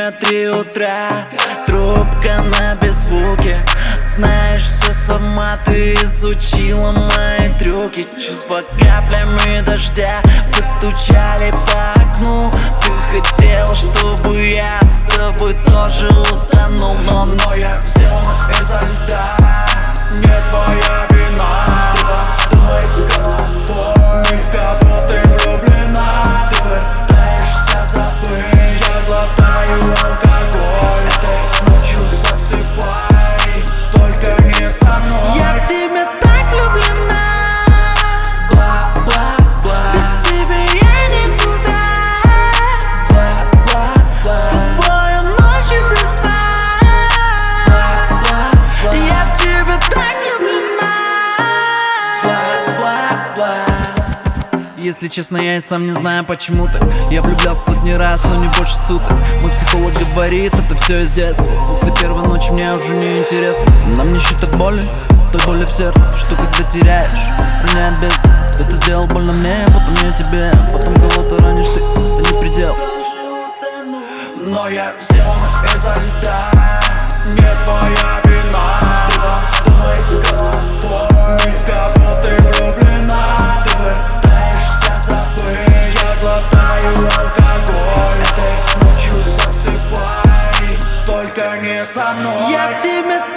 Время 3 утра, трубка на беззвуке. Знаешь, все сама ты изучила мои трюки. Чувства каплями дождя постучали по окну. Ты хотела, чтобы я с тобой тоже утонул. Но я сделан изо льда, не твоя вина. Ты подумай головой, в кого ты влюблена. Ты пытаешься забыть, я глотаю алкоголь. Этой ночью засыпай, только не со мной. Я в тебе так влюблена, бла-бла-бла. Без тебя я никуда, бла-бла-бла. С тобою ночью без сна, бла-бла-бла. Я в тебе так влюблена, бла-бла-бла. Если честно, я и сам не знаю, почему так. Я влюблялся сотни раз, но не больше суток. Мой психолог говорит, это все из детства. После первой ночи мне уже не интересно. Нам не считать боли, той боли в сердце, что когда теряешь, роняет без. Кто-то сделал больно мне, потом я тебе. Потом кого-то ранишь ты, это не предел. Но я сделан изо льда, не твоя вина. Ты подумай головой, в кого ты влюблена. Ты пытаешься забыть, я глотаю алкоголь. Этой ночью засыпай, только не со мной. Я в тебе